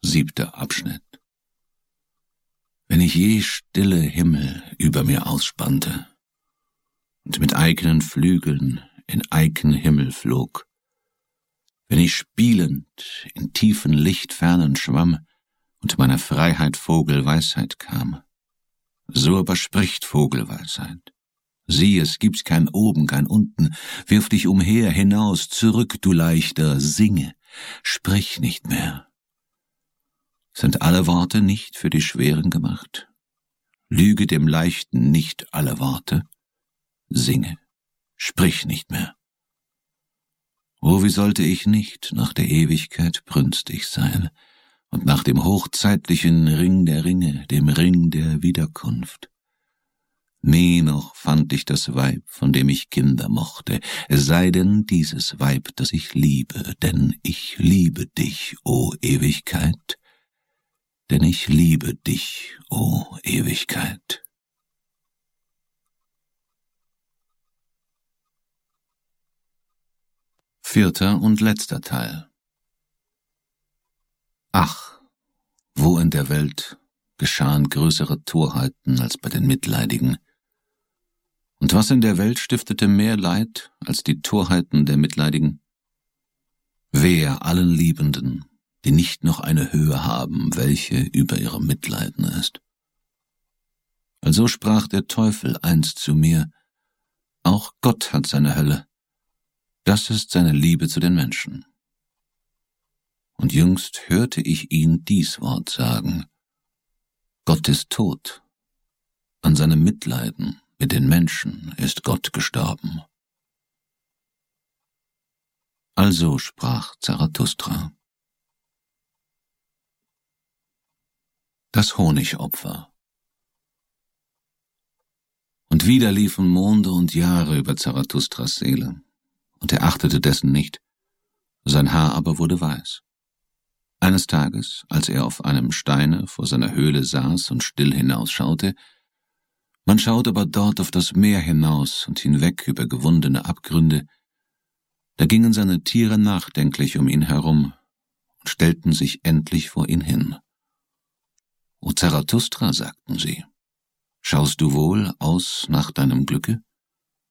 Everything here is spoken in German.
7. Abschnitt. Wenn ich je stille Himmel über mir ausspannte und mit eigenen Flügeln in eigenen Himmel flog, wenn ich spielend in tiefen Lichtfernen schwamm und meiner Freiheit Vogelweisheit kam, so aber spricht Vogelweisheit. Sieh, es gibt kein Oben, kein Unten, wirf dich umher, hinaus, zurück, du Leichter, singe, sprich nicht mehr. Sind alle Worte nicht für die Schweren gemacht? Lüge dem Leichten nicht alle Worte? Singe, sprich nicht mehr. Oh, wie sollte ich nicht nach der Ewigkeit brünstig sein und nach dem hochzeitlichen Ring der Ringe, dem Ring der Wiederkunft? Nie noch fand ich das Weib, von dem ich Kinder mochte, es sei denn dieses Weib, das ich liebe, denn ich liebe dich, o Ewigkeit, denn ich liebe dich, o Ewigkeit. Vierter und letzter Teil. Ach, wo in der Welt geschahen größere Torheiten als bei den Mitleidigen? Und was in der Welt stiftete mehr Leid als die Torheiten der Mitleidigen? Wehe allen Liebenden, die nicht noch eine Höhe haben, welche über ihrem Mitleiden ist. Also sprach der Teufel einst zu mir, auch Gott hat seine Hölle, das ist seine Liebe zu den Menschen. Und jüngst hörte ich ihn dies Wort sagen, Gott ist tot, an seinem Mitleiden mit den Menschen ist Gott gestorben. Also sprach Zarathustra. Das Honigopfer. Und wieder liefen Monde und Jahre über Zarathustras Seele, und er achtete dessen nicht, sein Haar aber wurde weiß. Eines Tages, als er auf einem Steine vor seiner Höhle saß und still hinausschaute, man schaut aber dort auf das Meer hinaus und hinweg über gewundene Abgründe, da gingen seine Tiere nachdenklich um ihn herum und stellten sich endlich vor ihn hin. O Zarathustra, sagten sie, schaust du wohl aus nach deinem Glücke?